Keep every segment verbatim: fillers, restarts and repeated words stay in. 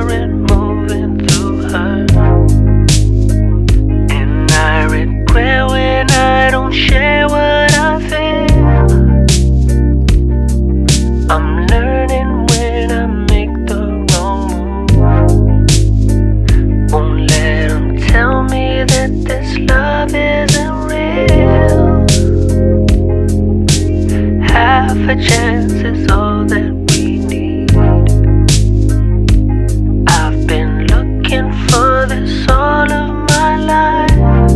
spirit moving through her. And I regret when I don't share what I feel. I'm learning when I make the wrong move. Won't let them tell me that this love isn't real. Half a chance is all that we need. I've been looking for this all of my life.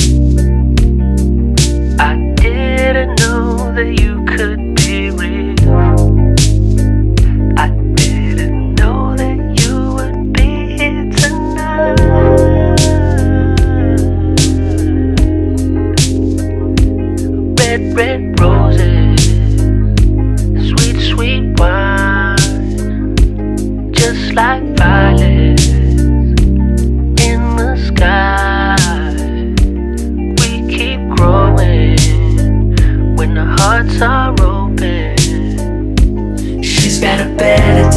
I didn't know that you could be real. I didn't know that you would be here tonight. Red, red roses, sweet, sweet wine, just like violets in the sky. We keep growing when the hearts are open. She's got a better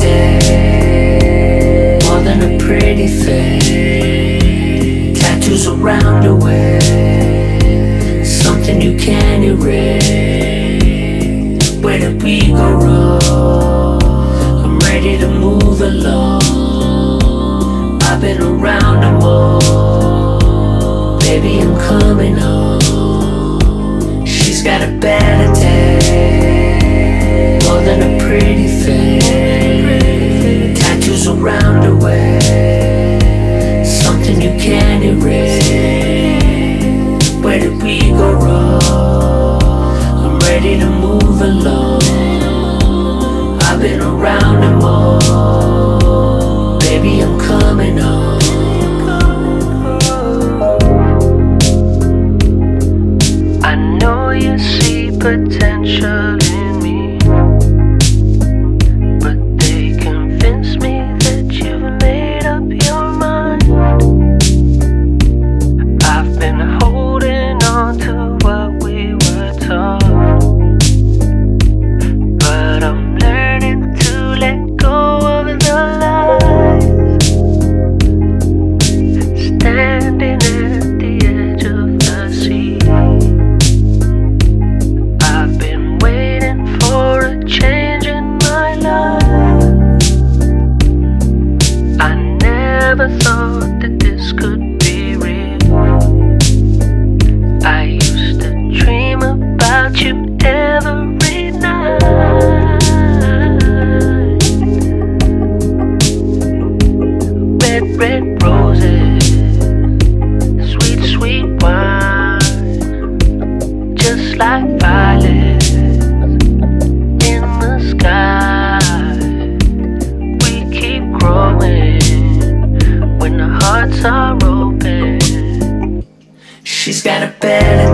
day, more than a pretty face. Tattoos around her waist, something you can't erase. Where did we go wrong? I'm ready to move along. I've been around them all. Baby, I'm coming home. She's got a better day, more than a pretty face. Tattoos around her waist, something you can't erase. Where did we go wrong? I'm ready to move along. I've been around them all. Baby, I'm coming home. I know you see potential in me, but they convince me that you've made up your mind. I've been holding on to what we were taught, but I'm learning to let go of the lies. Standing at the edge of the sea, I've been waiting for a change in my life. I never thought that this could be real. I used to dream about you every night. Red, red roses, sweet, sweet wine, just like violets in the sky. We keep growing when the hearts are open. She's got a better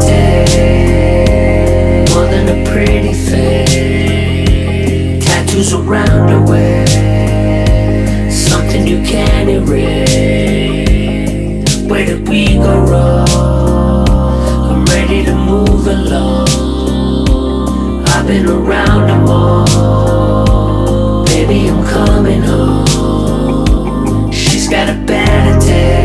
day, more than a pretty face. Tattoos around her waist, something you can't erase. Where did we go wrong? I'm ready to move along. I've been around them all. Baby, I'm coming home. She's got a better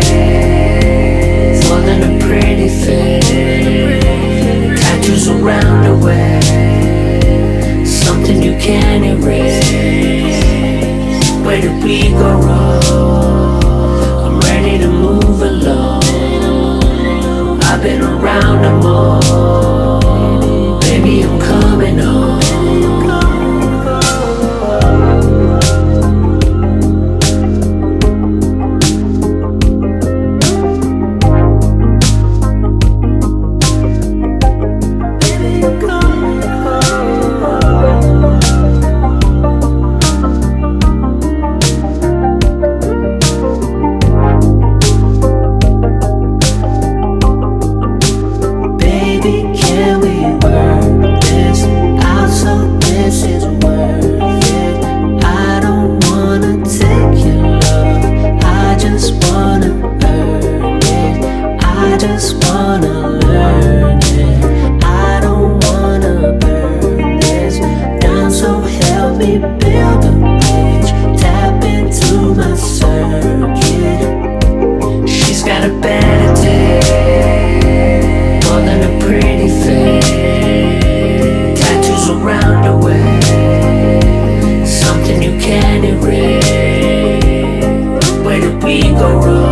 day, more than a pretty face. Tattoos around her waist, something you can't erase. Where did we go wrong? I'm ready to move along. I've been around them all. Baby, I'm coming home. Baby, can we work this outside? go wrong?